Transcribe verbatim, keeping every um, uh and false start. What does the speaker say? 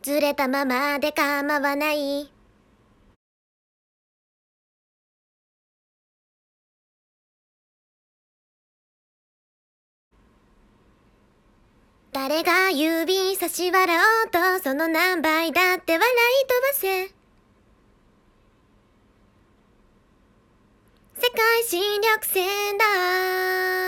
ずれたままで構わない。誰が指差し笑おうとその何倍だって笑い飛ばせ。世界侵略戦だ。